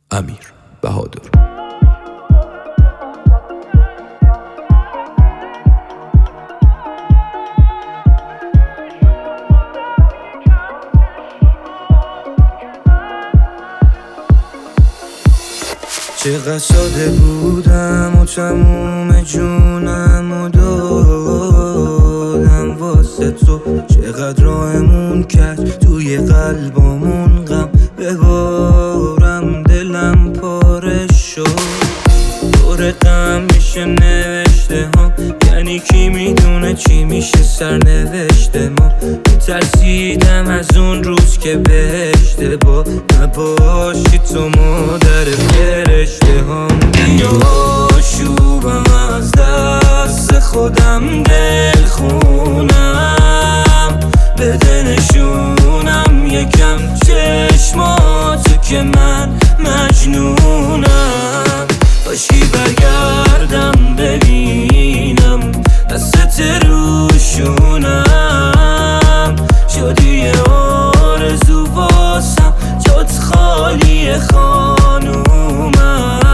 امیر بهادر. چقدر ساده بودم و تموم جونم و دادم واسه تو، چقدر راهمون کرد توی قلبامون غم ببارم، دلم پاره شد. دور غم میشه نوشته ها، یعنی کی میدونه چی میشه سرنوشته ما. ترسیدم از اون روز که بهشته با نباشی تو مادر فرشته هم. بیا شوبم از دست خودم دل خونم، بده نشونم یکم چشماتو که من مجنونم. باشی برگردم ببینم دستت روشونم، شدی آرزو واسم جات خالی خانومم.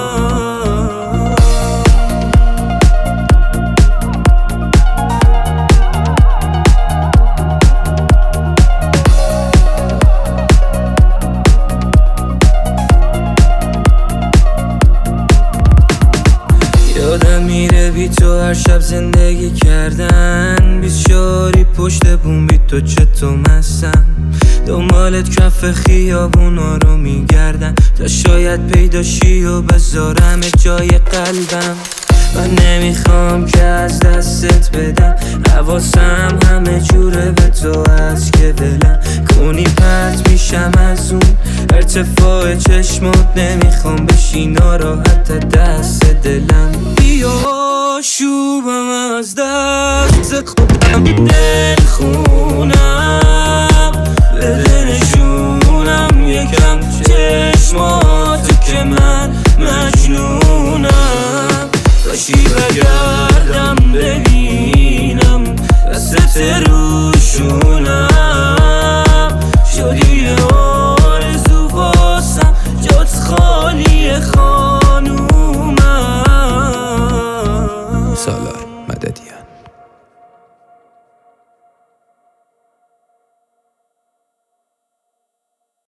یادم میره بی تو هر شب زندگی کردن، 24 پشت بوم بی تو چطور مستم. دنبالت کف خیابونا رو میگردن تا شاید پیداشی و بذارم جای قلبم. من نمیخوام که از دستت بدم، حواسم همه جوره به تو هست که ولم کنی پرت میشم از اون ارتفاع چشمات. نمیخوام بشی ناراحت دست دلم. بیا شوبم از دست خودم دل خونم،